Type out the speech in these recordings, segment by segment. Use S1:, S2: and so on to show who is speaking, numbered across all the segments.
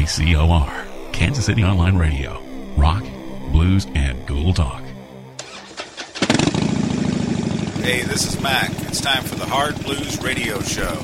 S1: KCOR, Kansas City Online Radio. Rock, blues, and Ghoul talk.
S2: Hey, this is Mac. It's time for the Hard Blues Radio Show.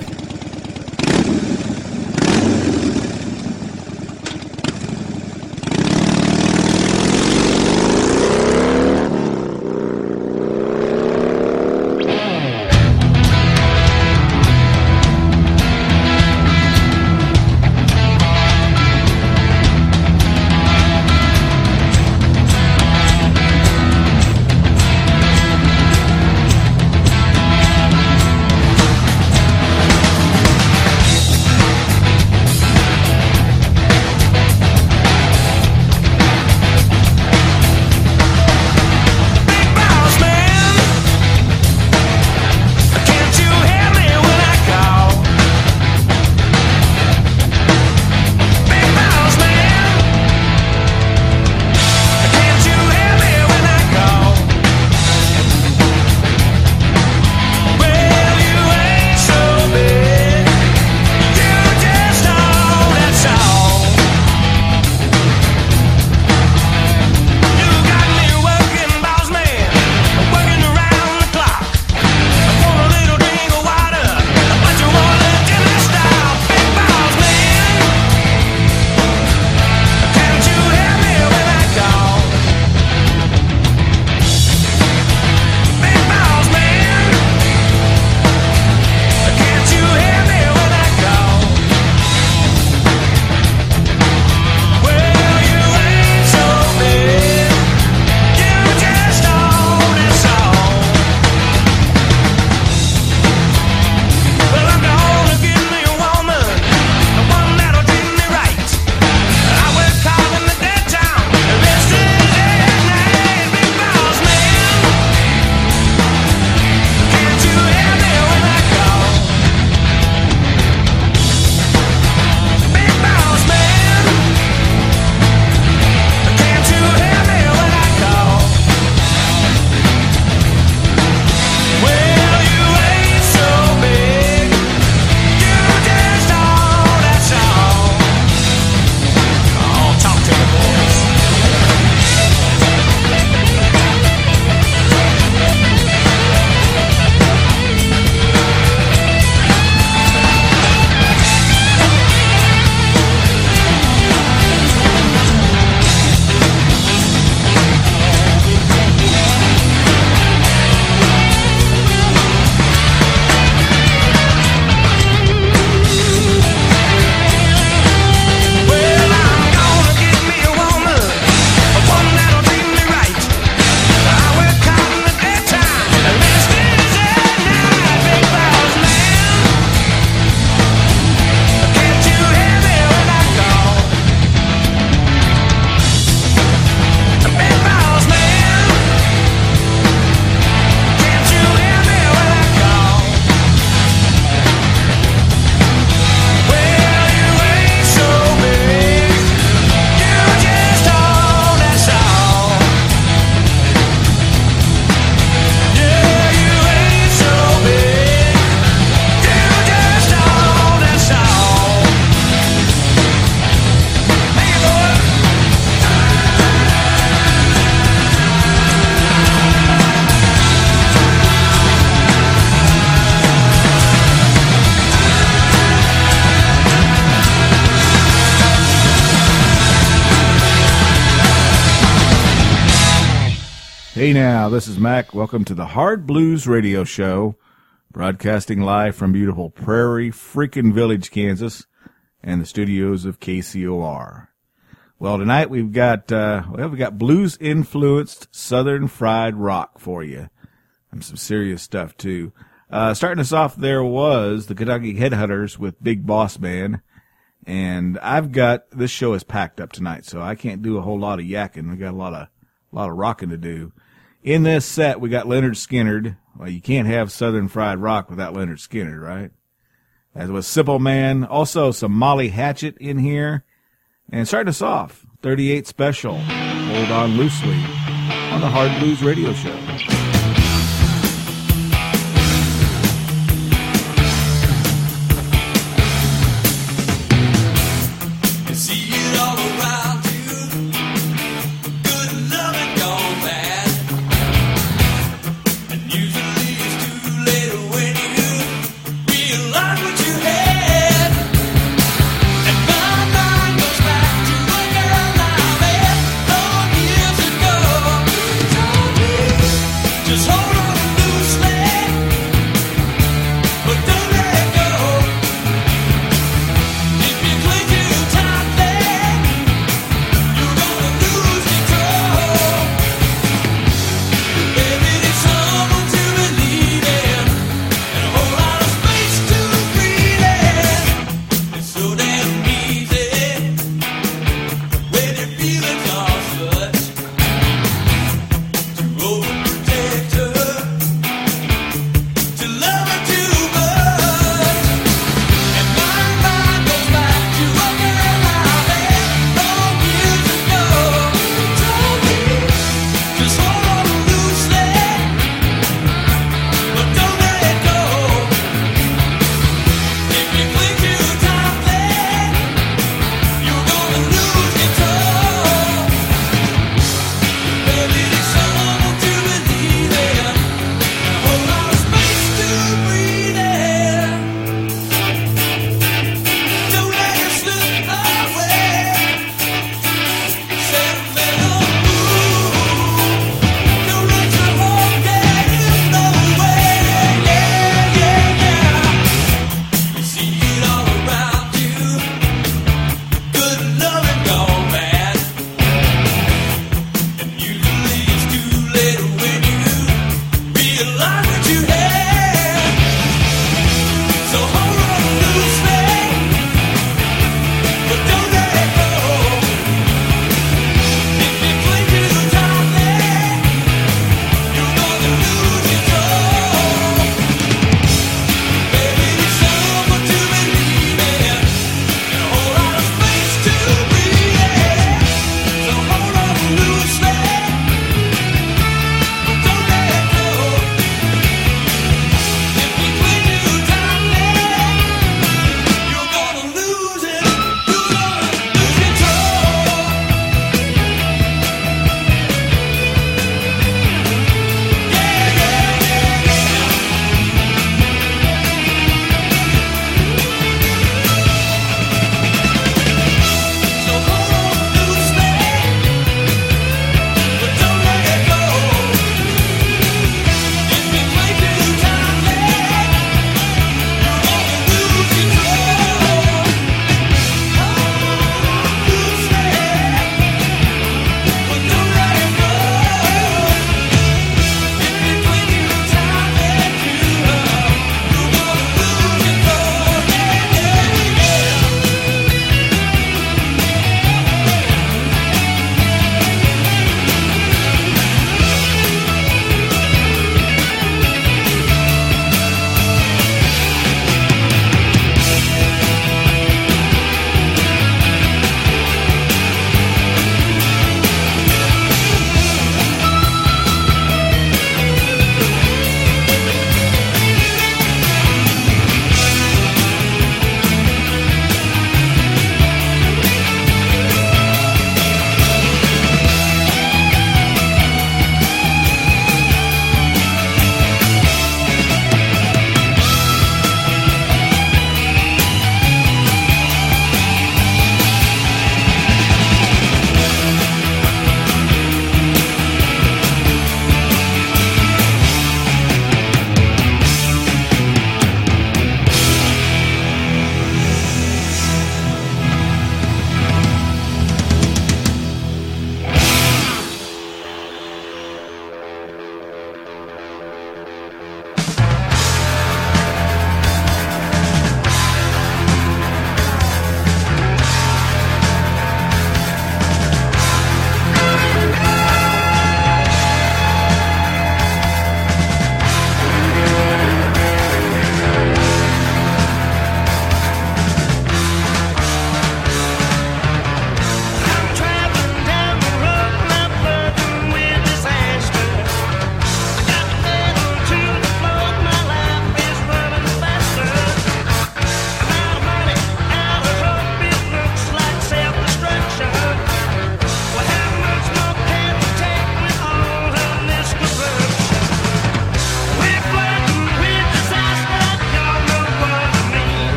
S3: Hey now, this is Mac. Welcome to the Hard Blues Radio Show, broadcasting live from beautiful Prairie freaking Village, Kansas, and the studios of KCOR. Well, tonight we've got blues-influenced Southern fried rock for you, and some serious stuff too. Starting us off, there was the Kentucky Headhunters with Big Boss Man, and this show is packed up tonight, so I can't do a whole lot of yakking. We got a lot of rocking to do. In this set, we got Lynyrd Skynyrd. Well, you can't have Southern fried rock without Lynyrd Skynyrd, right? As was Simple Man. Also, some Molly Hatchet in here. And starting us off, 38 Special, Hold On Loosely, on the Hard Blues Radio Show.
S4: See you.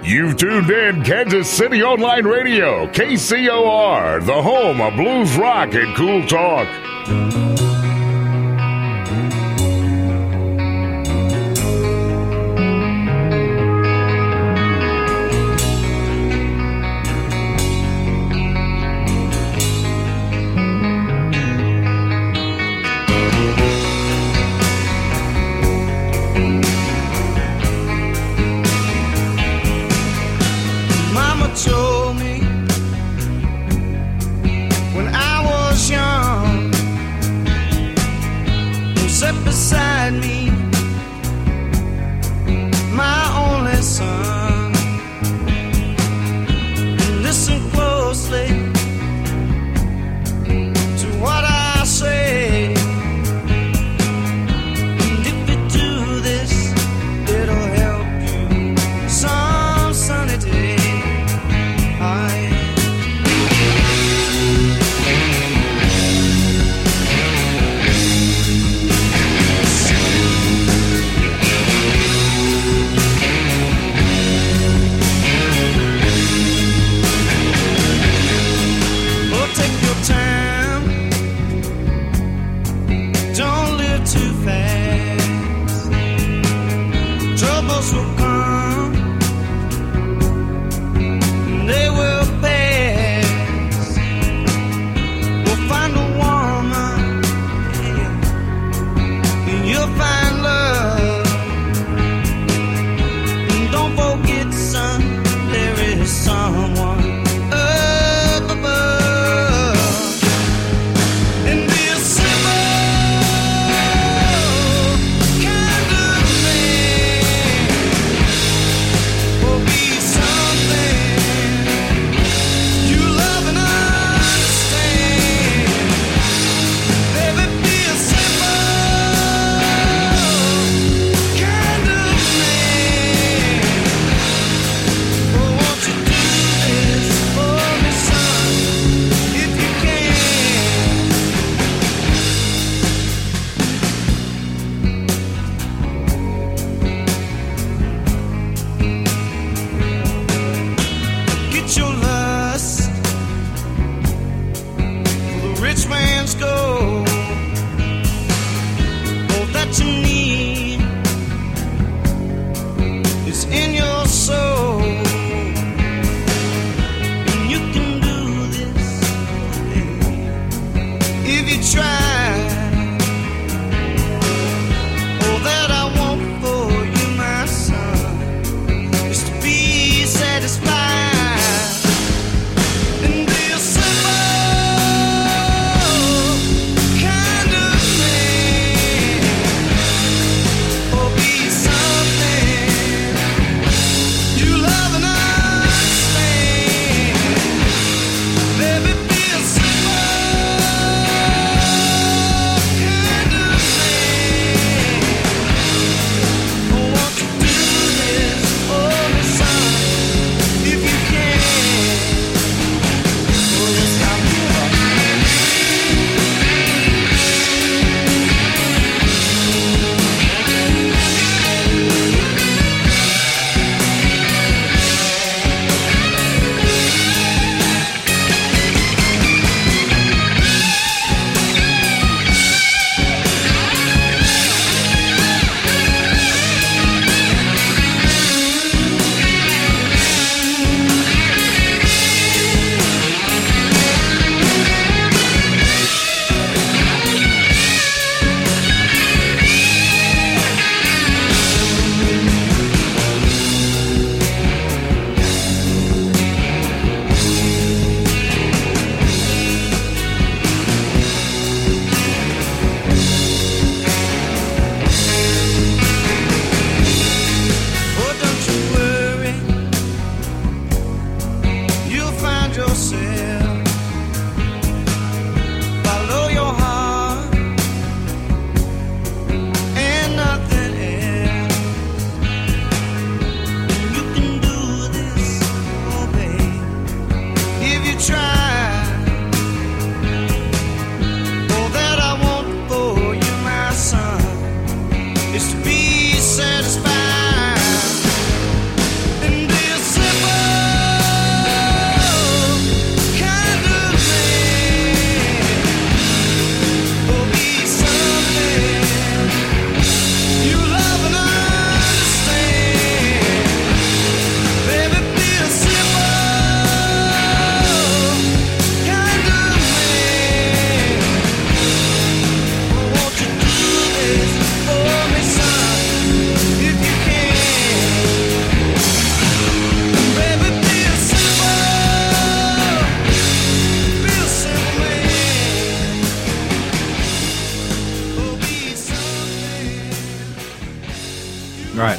S4: You've tuned in Kansas City Online Radio, KCOR, the home of blues rock and cool talk.
S5: Told me when I was young, sat beside me, my only son. Listen closely to what I say, and if you do this, it'll help you some sunny day. Troubles will come, they will pass. We'll find a woman, and you'll find love. And don't forget, son, there is someone up above. And be a simple kind of man, or be something you love and understand. Baby, be a simple kind of man. Oh, won't you do this for me, son, if you can? Get your lust for the rich man's gold. All that you need is in your soul, and you can do this if you try. All that I want for you, my son, is to be satisfied and be a simple kind of man, or be something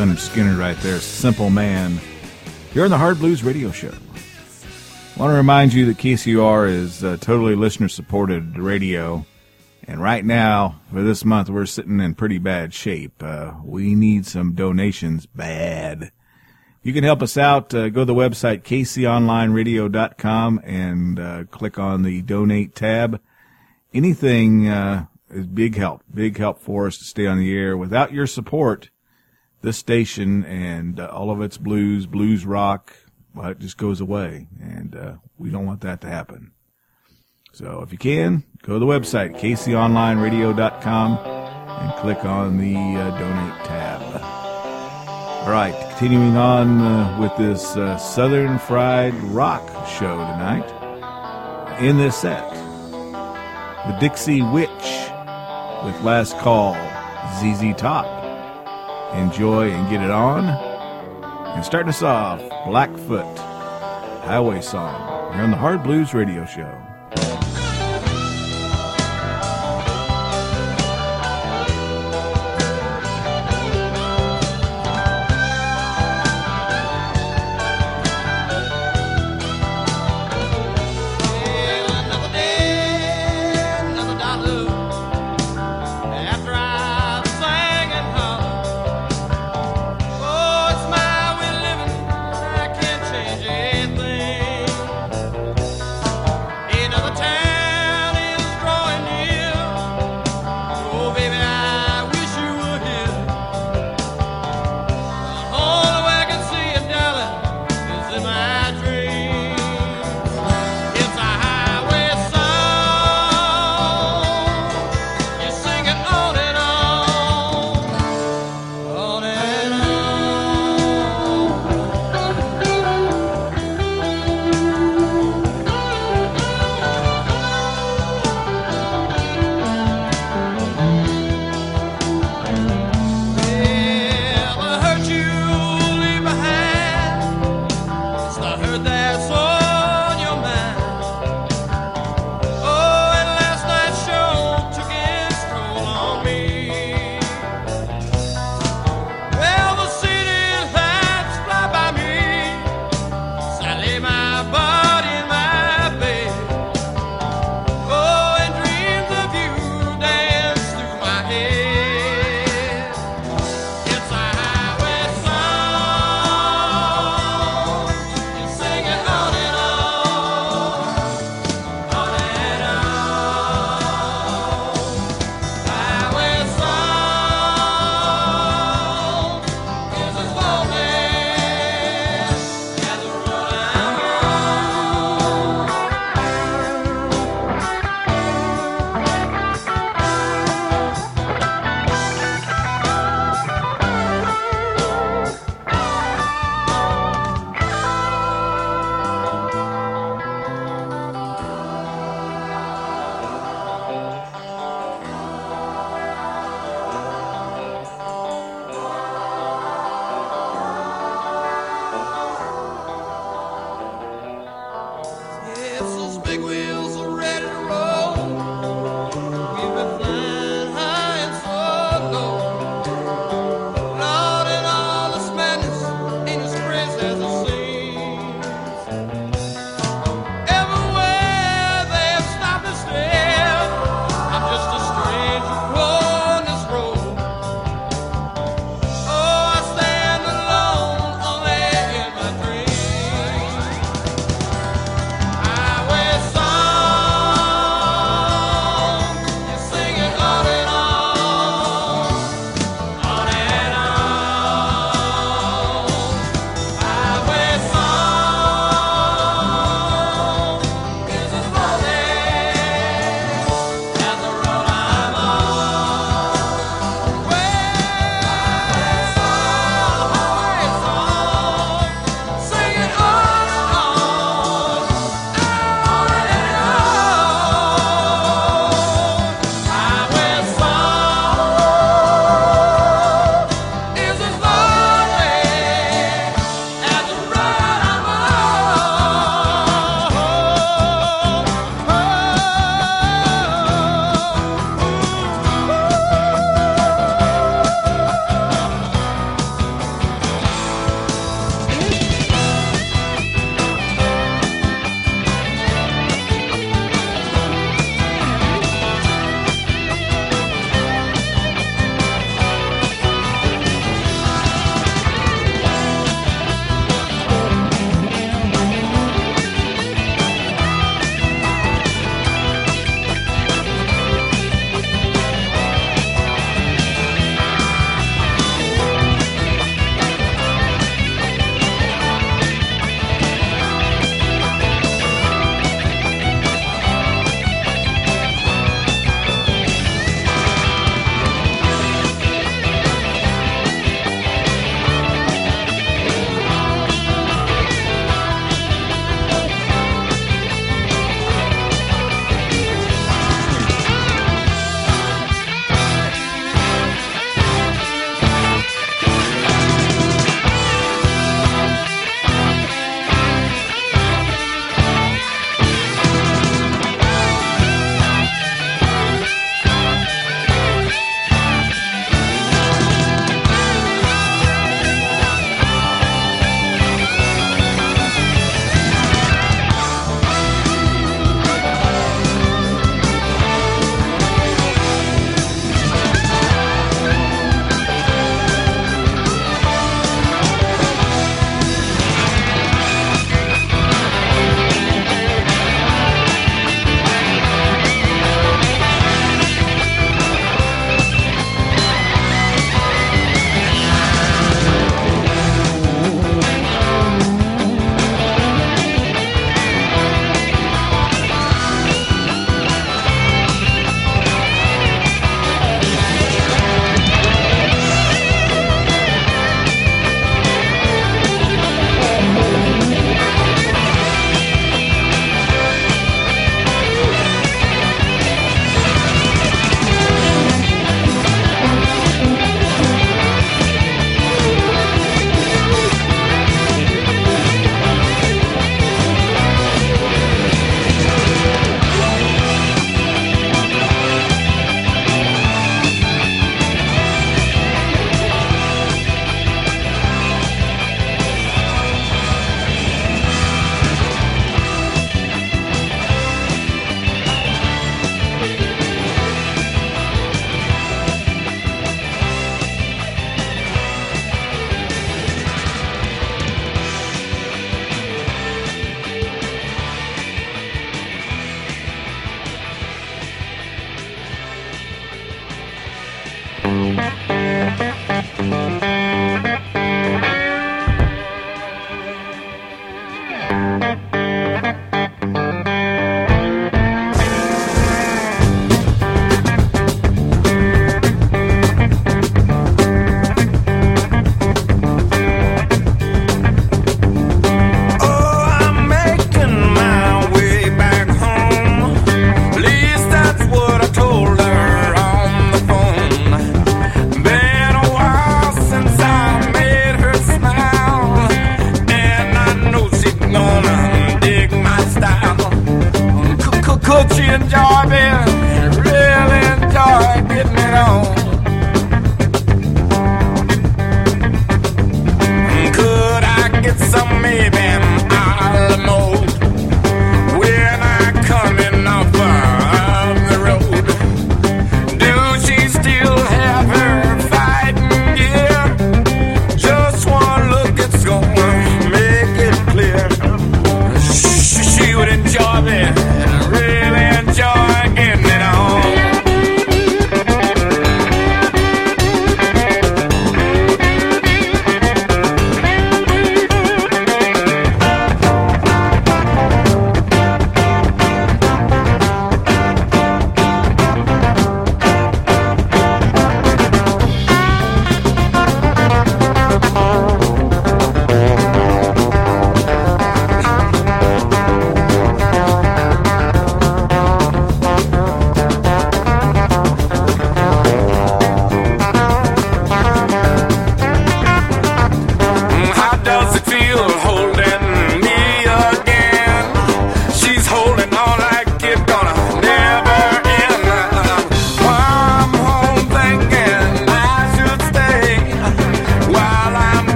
S3: Leonard Skinner right there, Simple Man. You're on the Hard Blues Radio Show. I want to remind you that KCOR is totally listener-supported radio. And right now, for this month, we're sitting in pretty bad shape. We need some donations bad. You can help us out. Go to the website, kconlineradio.com, and click on the Donate tab. Anything is big help for us to stay on the air. Without your support, this station and all of its blues rock, well, it just goes away, and we don't want that to happen. So if you can, go to the website, kconlineradio.com, and click on the Donate tab. All right, continuing on with this Southern Fried Rock show tonight. In this set, the Dixie Witch with Last Call, ZZ Top. Enjoy and get it on. And starting us off, Blackfoot, Highway Song, here on the Hard Blues Radio Show.
S5: It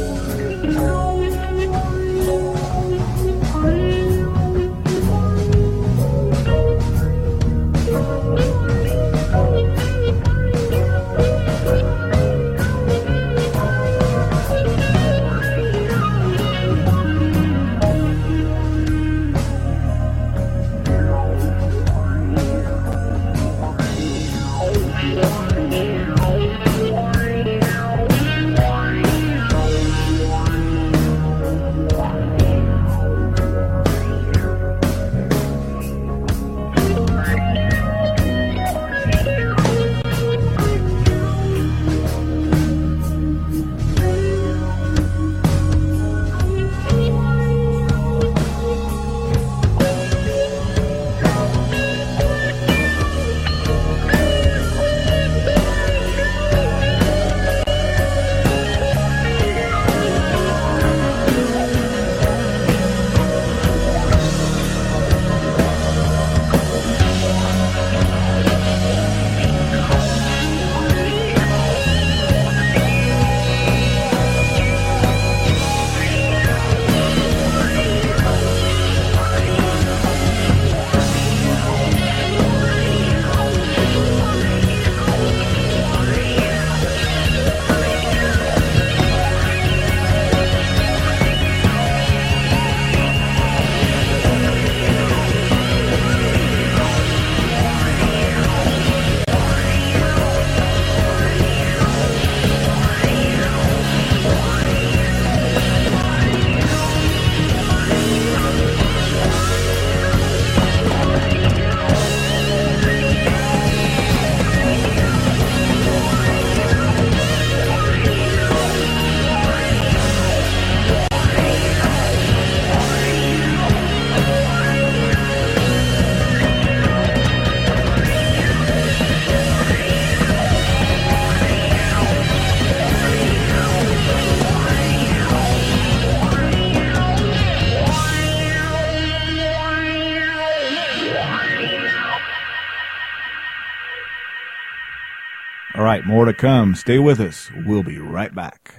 S3: All right, more to come. Stay with us. We'll be right back.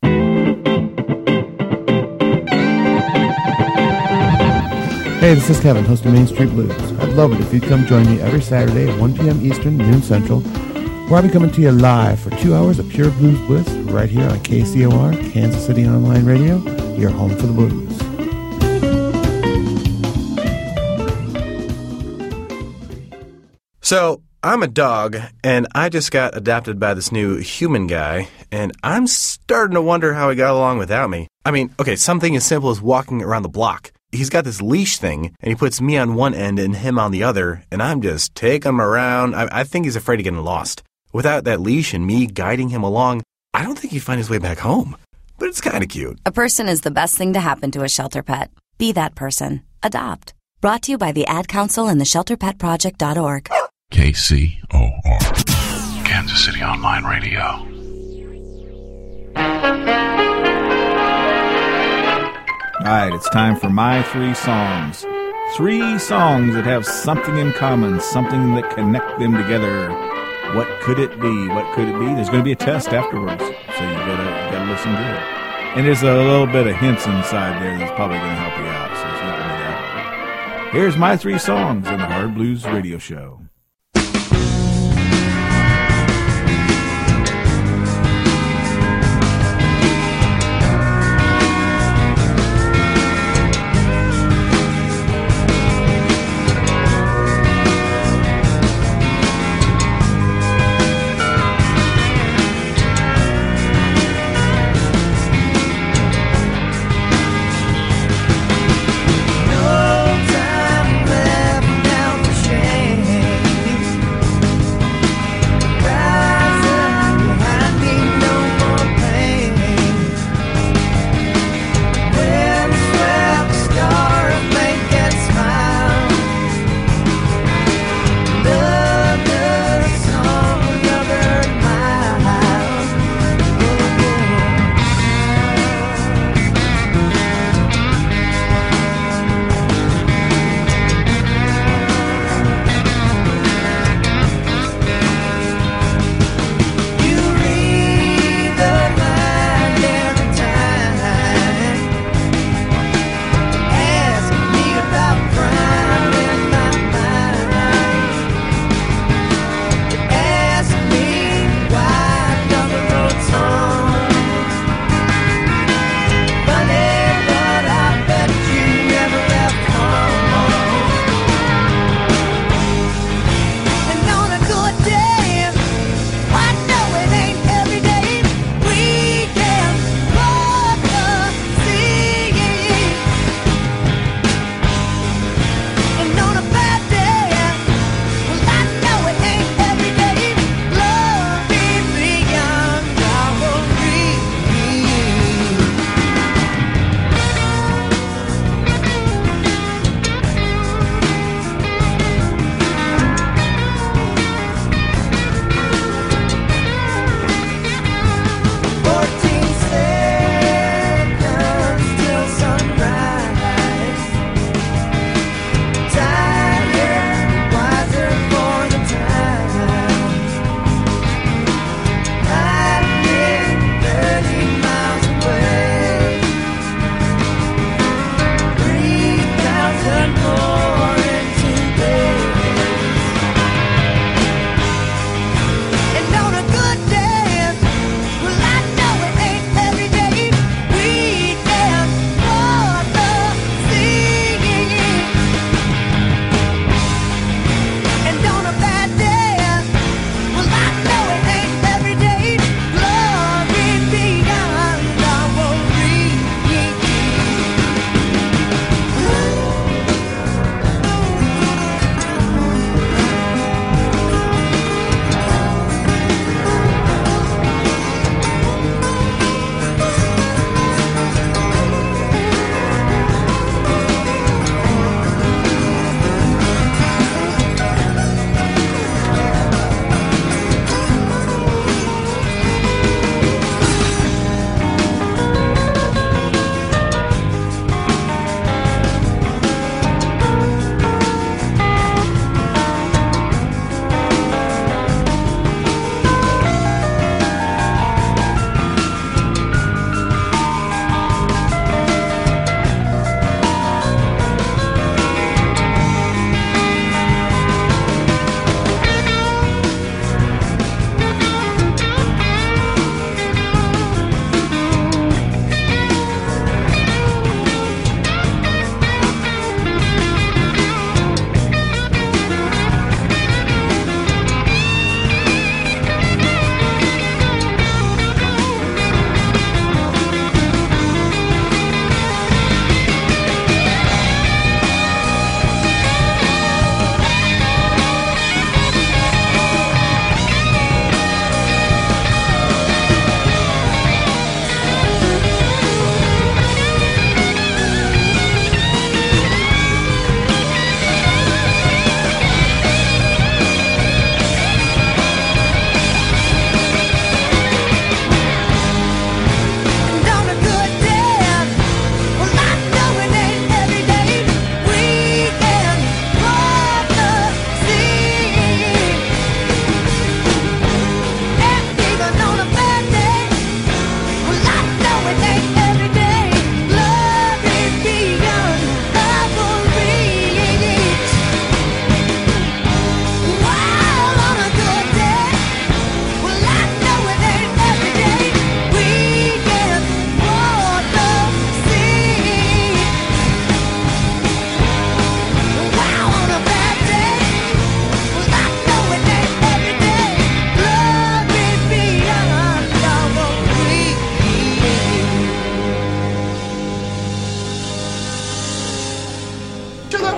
S6: Hey, this is Kevin, host of Main Street Blues. I'd love it if you'd come join me every Saturday at 1 p.m. Eastern, noon Central, where I'll be coming to you live for 2 hours of pure blues bliss right here on KCOR, Kansas City Online Radio, your home for the blues.
S7: So, I'm a dog, and I just got adopted by this new human guy, and I'm starting to wonder how he got along without me. I mean, okay, something as simple as walking around the block. He's got this leash thing, and he puts me on one end and him on the other, and I'm just taking him around. I think he's afraid of getting lost. Without that leash and me guiding him along, I don't think he'd find his way back home. But it's kind of cute.
S8: A person is the best thing to happen to a shelter pet. Be that person. Adopt. Brought to you by the Ad Council and the ShelterPetProject.org.
S1: KCOR, Kansas City Online Radio.
S3: All right, it's time for my 3 songs. 3 songs that have something in common, something that connect them together. What could it be? What could it be? There's going to be a test afterwards, so you gotta listen to it. And there's a little bit of hints inside there that's probably going to help you out, so it's not going to be that hard. Here's my 3 songs in the Hard Blues Radio Show.
S5: No time left down the train.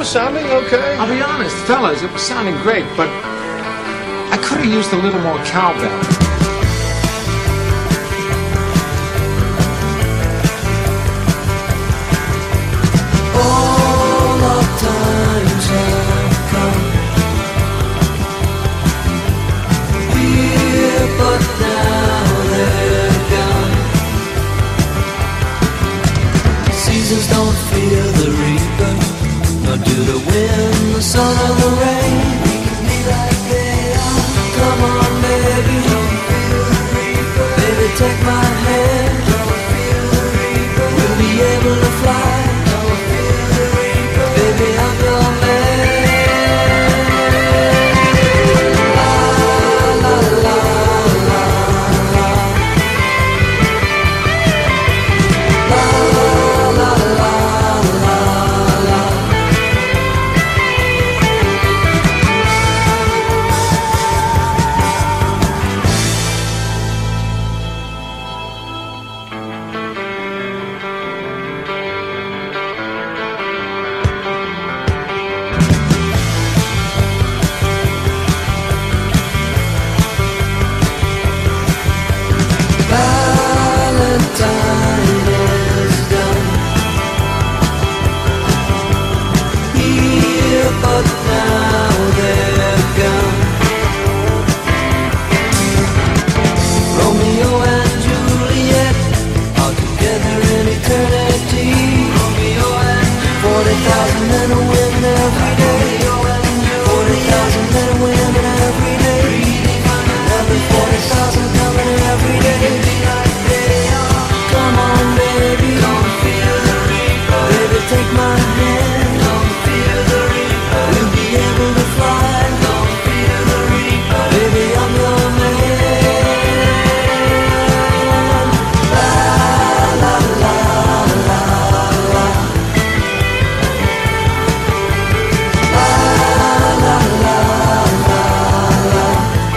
S9: was sounding okay.
S10: I'll be honest, fellas, it was sounding great, but I could have used a little more cowbell.
S5: All our times have come here, but now they're gone. Seasons don't fear the reaper, nor do the wind, the sun, or the rain. We can be like they are. Come on, baby, don't feel the reaper. Baby, take my hand, don't feel the reaper. We'll be able to fly. Baby, I'm your man. La la la la la. La la la la la. Valentine is done here, but now they're gone. Romeo and Juliet are together in eternity. Romeo and 40,000 men and women every day. 40,000 men and women every day. Another 40,000 coming every day. Come on, baby, don't feel the reaper. Baby, take my hand, don't feel the reaper. We'll be able to fly, don't feel the reaper. Baby, I'm your man. La la la la la. La la la la la.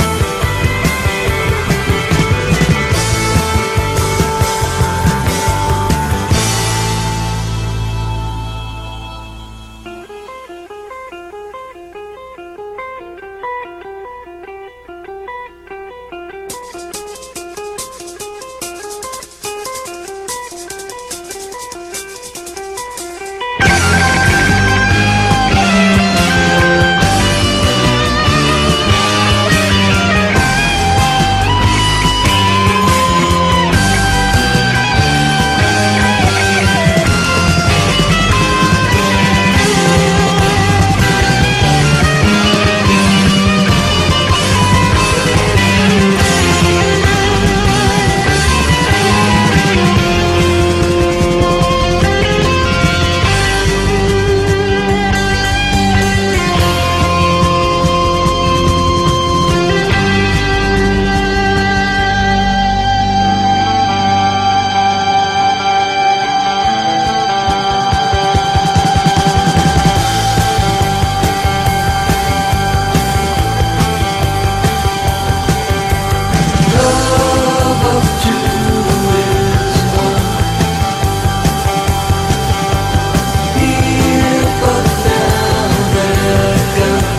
S5: Love of two is one. Here, but now they're gone.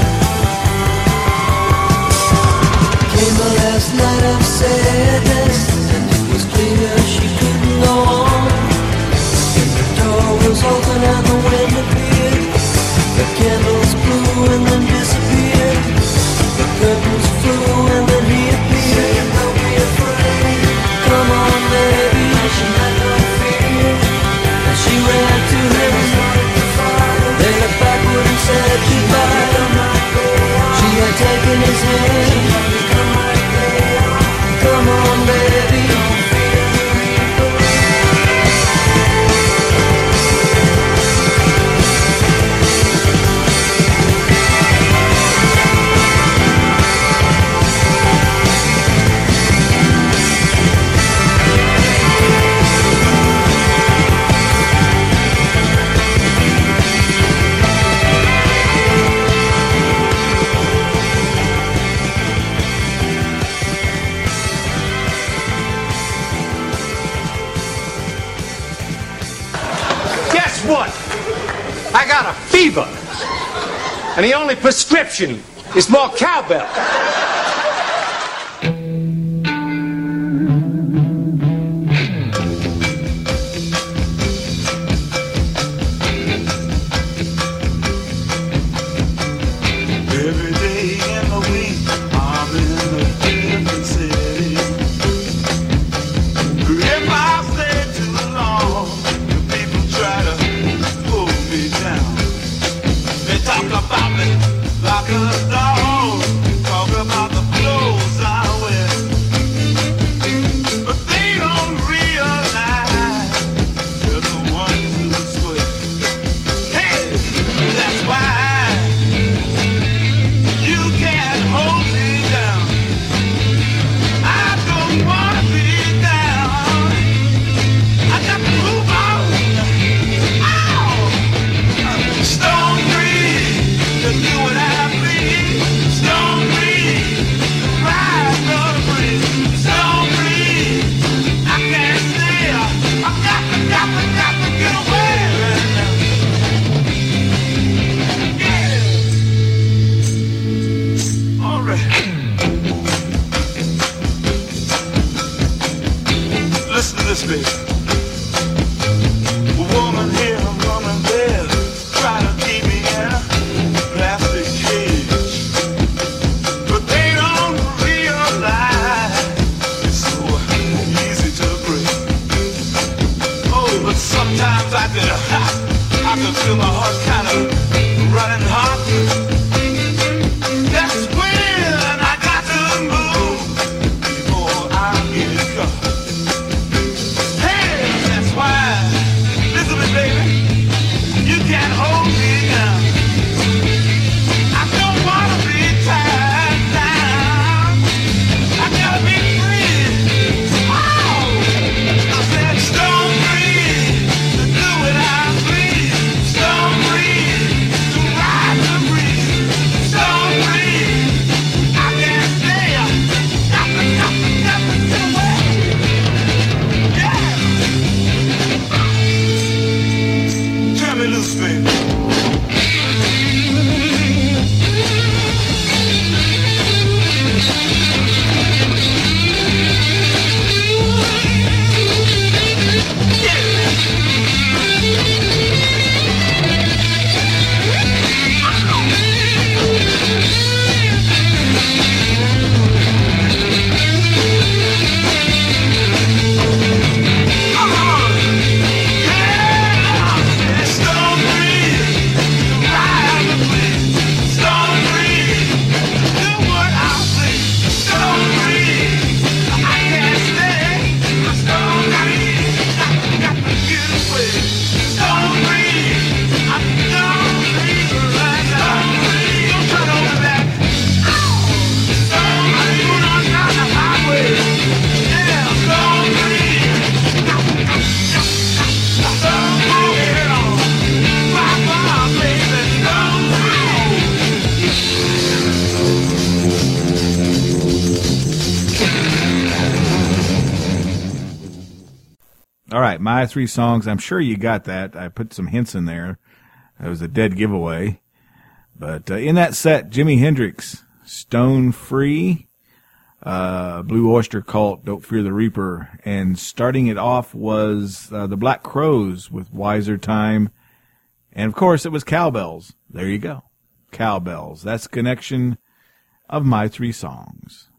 S5: Came the last night of sadness, and it was clear she couldn't go on. The door was open and the wind appeared. The candles blew and then disappeared. The curtains flew and then he appeared. Don't be afraid. Come on, baby. She had no fear. And she ran to him. They looked backward and said goodbye. She had taken his hand. Come on, baby.
S10: Guess what? I got a fever. And the only prescription is more cowbell.
S5: Every day in the week, I'm in a different city. If I stay too long, the people try to pull me down. They talk about me like a dog, talk about the clothes I wear. But they don't realize they're the ones who swear. Hey, that's why you can't hold me down. I don't wanna be down. I got to move on. Ow! Stone breeze to do what I please. Stone breeze to ride the breeze. Stone breeze, I can't stay. I got to get away right now. Yeah. All right. Listen to this, baby. A woman here, a woman there, try to keep me in a plastic cage. But they don't realize it's so easy to break. Oh, but sometimes I could feel my heart kind of running hot. That's when I got to move before I get caught. Hey, that's why, listen to me, baby, you can't hold me down. I don't want to be tied down. I gotta be free. Oh, I said stone breeze to do what I please. Stone breeze to ride the breeze. Stone breeze, I can't stay. Got to get away. Yeah. Turn me loose, baby. Stone breeze to ride the breeze. Stone breeze, do what I please. Stone breeze, I can't stay. Stone breeze, got to get away. Stone breeze, I'm stone breeze right now. Stone breeze, don't turn over back. Stone breeze, on down the highway. Yeah, stone breeze. Stone breeze, bye-bye, baby. Stone breeze.
S3: All right, my three songs. I'm sure you got that. I put some hints in there. That was a dead giveaway. But in that set, Jimi Hendrix, Stone Free, Blue Oyster Cult, Don't Fear the Reaper, and starting it off was the Black Crowes with Wiser Time, and of course it was Cowbells. There you go, Cowbells. That's the connection of my three songs.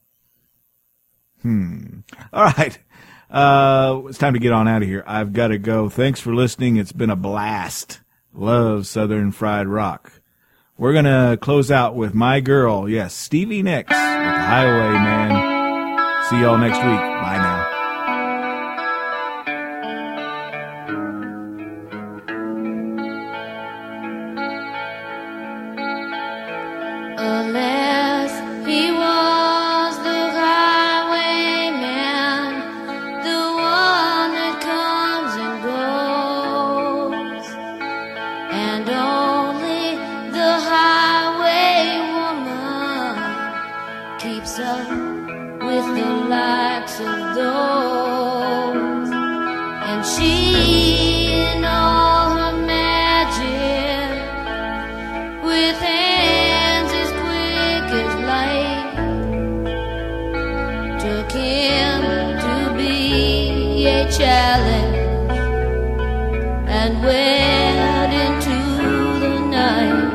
S3: All right. It's time to get on out of here. I've got to go. Thanks for listening. It's been a blast. Love Southern Fried Rock. We're going to close out with My Girl. Yes, Stevie Nicks with Highwayman. See y'all next week. Bye now.
S9: Unless he was the highwayman, the one that comes and goes, and only the highway woman keeps up with the likes of those. challenge and went into the night.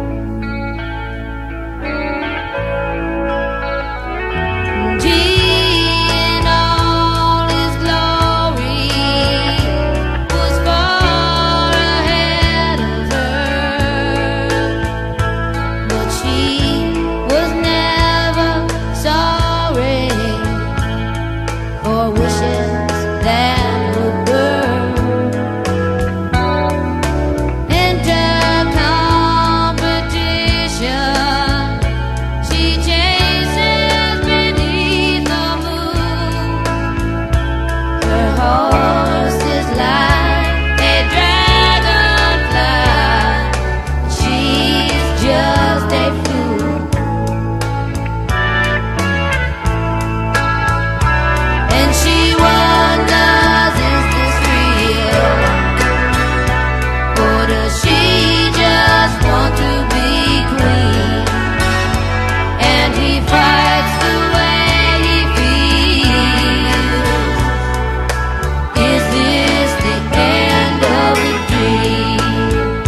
S9: In all his glory was far ahead of her, but she was never sorry for wishes that would burn. Enter competition, she chases beneath the moon. Her horse is like a dragonfly, she's just a fool. And she wonders, is this real? Or does she just want to be queen? And he fights the way he feels. Is this the end of the dream?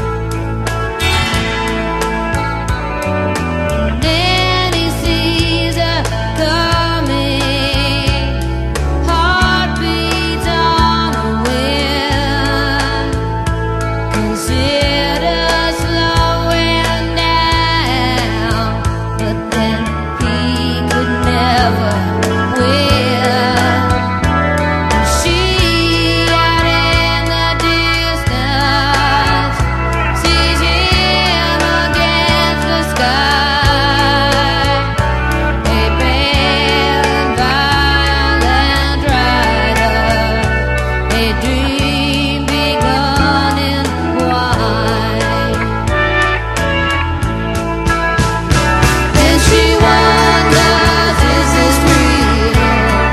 S9: Then he sees her coming, heartbeats on the wind. Consider slowing down, but then he could never win. She out in the distance sees him against the sky, a pale and violent rider, a dream begun in wine. Then she wonders, is this real?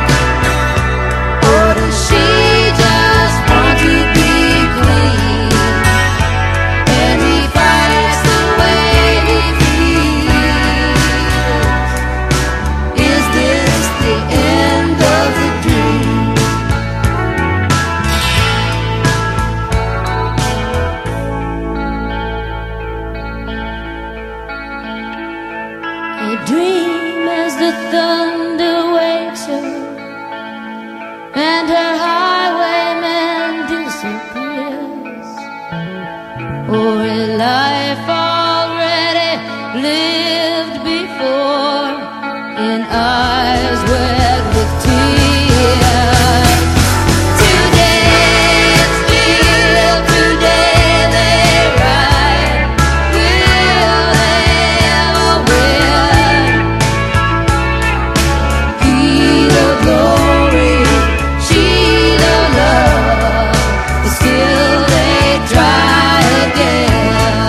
S9: Or does she just want to be queen? And he fights the way he feels. Is this the end of the dream? A dream as the thunder wakes her, and her highwayman disappears, or a life already lived before in eyes wet with tears. Today it's real, today they ride. Will they ever win? He the glory, she the love, but still they try again.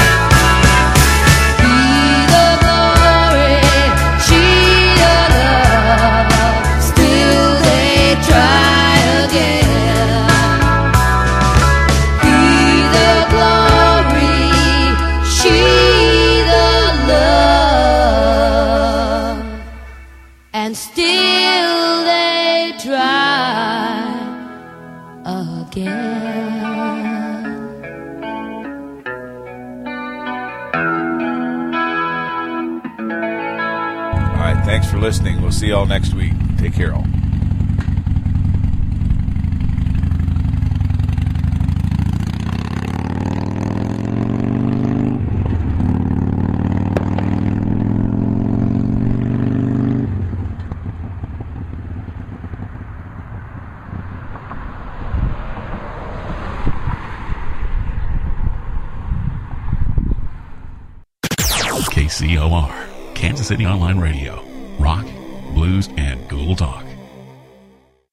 S9: He the glory, she the love, still they try again. He the glory, she the love, and still they try again.
S2: All right, thanks for listening. We'll see y'all next week. Take care, all.
S1: KCOR, Kansas City Online Radio. Rock, blues, and Ghoul Talk.